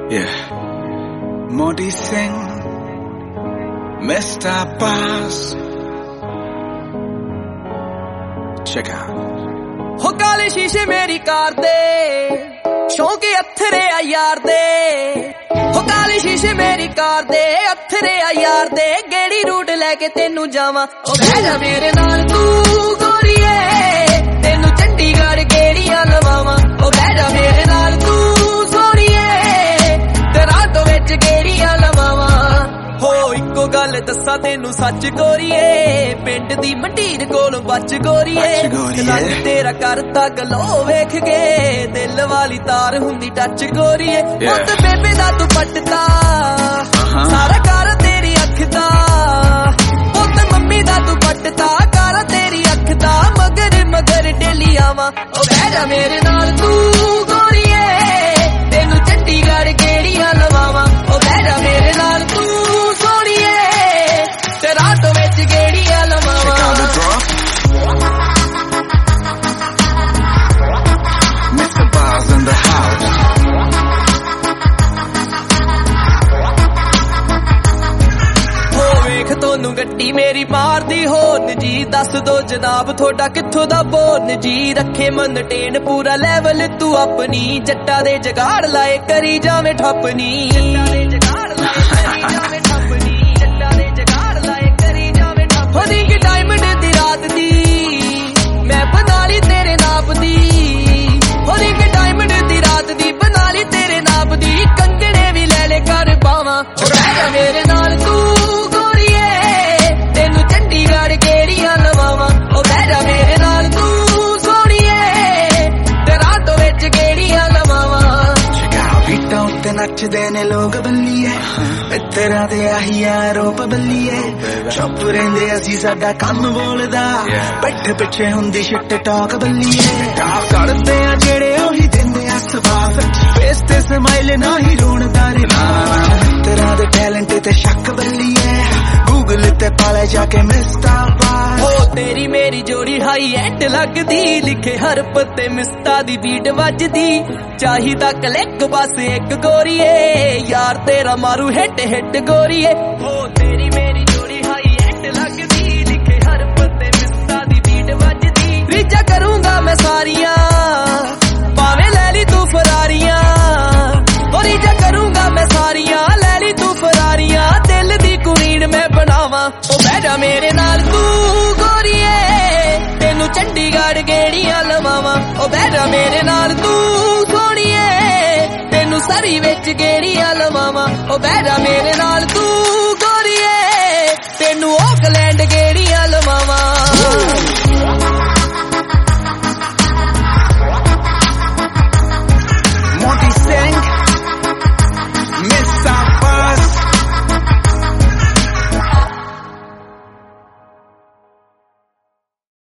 Yeah. Modi Singh, Mr. Bass. Check out. हो काले शीशे मेरी कार दे, शौके अथरे आ यार दे। हो काले शीशे मेरी कार दे, अथरे आ यार दे। गेड़ी रूट लेके तेनू जावा, ओ बह जा मेरे नाल तू गोरीए। तेनू चंडीगढ़ गेड़ियां लवावा, ओ बह जा मेरे नाल तू सोहणीए। ते रातों विच गेड़ियां लवावा। हो इक्को गल दस्सा तेनू सच गोरीए, पिंड दी मंडीर कोलों बच गोरीए। रंग तेरा करता गलो वेख के, दिल वाली तार हुंदी टच गोरीए। पुत बेबे दा तू पटता, सारा कर तेरी अख दा। पुत मम्मी दा तू पटता, कर तेरी अख दा। मगर मगर डेली आवा, ओ बह जा मेरे नाल तू गोरीए। तेनू चंडीगढ़ गेड़ियां लवावा, ओ बह जा मेरे नाल तू सोहणीए। ते रातों विच गेड़ियां लवावा। Mr. Bass in the house. हो वेख तोनू गड्डी मेरी मारदी होर्न जी। दस दो जनाब थोड़ा कित्थों दा बोर्न जी। रखे मनटेन पूरा लेवल तू अपनी, जट्टा दे जगाड़ लाए करी जावे ठपनी। हो रिंग डायमंड दी रात दी, मैं बना ली तेरे नाप दी। हो रिंग डायमंड दी रात दी, बना ली तेरे नाप दी। कंगने भी ले ले कर पावा, रह जा मेरे नाल तू गोरीए। तेनू चंडीगढ़ गेड़ियां लवावा, ओ बह जा मेरे नाल तू सोहणीए। ते रातों विच गेड़ियां लवावा। बीटां उत्ते नचदे ने लोग बल्लीए, मित्तरां दे आही आरोप बल्लीए। चुप रहिंदे असीं साडा कम बोलदा, पिठ पिछे हुंदी शिट टॉक बल्लीए। टॉक करदे आ जेड़े ओही दिंदे आ सवाब, फेस ते स्माइल नाही रोणदा रे मां। मित्तरां दे टैलेंट ते शक बल्लीए, गूगल ते पाले जाके मिस्टर बास। हो तेरी मेरी जोड़ी हाई एंड लगदी, लिखे हरफ ते मिस्ता दी बीट वजदी। चाहिदा क्लिक बस एक गोरीए, यार तेरा मारू हिट हिट गोरीए। हो तेरी मेरी जोड़ी हाई एंड लगदी, लिखे हरफ ते मिस्ता दी बीट वजदी। रीचा करूंगा मैं सारियां, भावें ले ली तू फरारियां। हो रीचा करूंगा मैं सारियां, ले ली तू फरारियां। दिल दी कुड़ीन मैं बनावा, ओ बह जा मेरे नाल तू गोरीए। तेनू चंडीगढ़ गेड़ियां लवावा, ओ बह जा मेरे नाल तू सोहणीए। तेनू सरी विच गेड़ियां लवावा, ओ बह जा मेरे नाल तू